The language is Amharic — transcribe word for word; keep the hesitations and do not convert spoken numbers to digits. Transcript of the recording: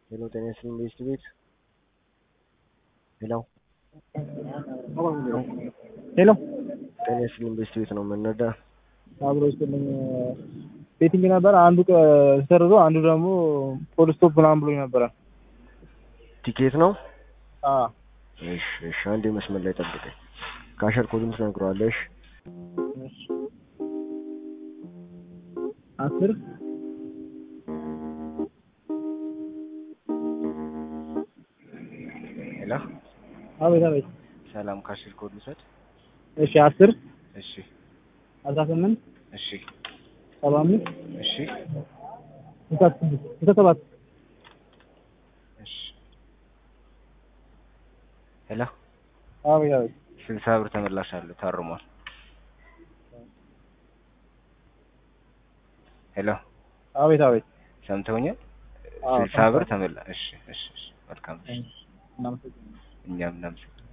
ሄሎ ጤና ይስጥልኝ ቤስት ቤት ሄሎ ሄሎ ጤና ይስጥልኝ ቤስት ቤት ነው የምንረዳ። አብሮ ይስጥልኝ ቤቲንግ ነበር። አንዱ ሰርዞ አንዱ ደግሞ ፖል ስቶፕ ምናምን ብሎኝ ነበረ። ቲኬት ነው? አዎ። እሺ እሺ፣ አንዴ መስመር ላይ ጠብቀኝ። ካሸር ኮዱን ትነግረዋለሽ? እሺ አስር ሄሎ አቤት አቤት። ሰላም፣ ካሸር ኮድ ውሰድ። እሺ አስር እሺ አስራ ስምንት እሺ ሰባ አምስት እሺ ስልሳ ሰባት እሺ ሄሎ አቤት አቤት። ስልሳ ብር ተመላሽ አለ፣ ታርሟል። ሄሎ አቤት አቤት። ሰምተውኛል? ስልሳ ብር ተመላሽ። እሺ እሺ እሺ፣ መልካም። እሺ እናመሰግናለን። እኛም እናመሰግናለን።